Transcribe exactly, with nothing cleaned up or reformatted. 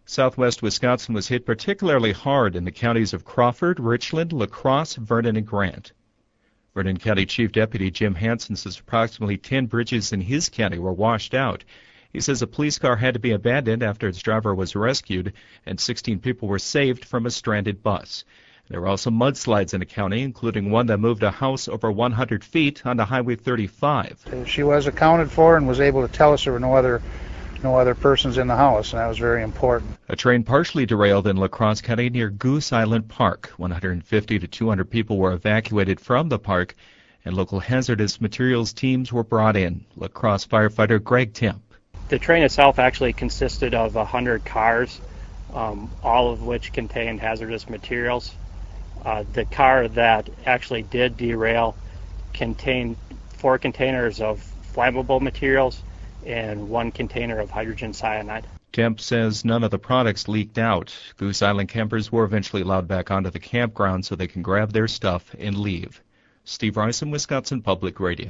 Southwest Wisconsin was hit particularly hard in the counties of Crawford, Richland, La Crosse, Vernon, and Grant. Vernon County Chief Deputy Jim Hansen says approximately ten bridges in his county were washed out. He says a police car had to be abandoned after its driver was rescued, and sixteen people were saved from a stranded bus. There were also mudslides in the county, including one that moved a house over one hundred feet onto Highway thirty-five. She was accounted for and was able to tell us there were no other no other persons in the house, and that was very important. A train partially derailed in La Crosse County near Goose Island Park. one hundred fifty to two hundred people were evacuated from the park, and local hazardous materials teams were brought in. La Crosse firefighter Greg Temp. The train itself actually consisted of one hundred cars, um, all of which contained hazardous materials. Uh, the car that actually did derail contained four containers of flammable materials and one container of hydrogen cyanide. Temp says none of the products leaked out. Goose Island campers were eventually allowed back onto the campground so they can grab their stuff and leave. Steve Rysom, Wisconsin Public Radio.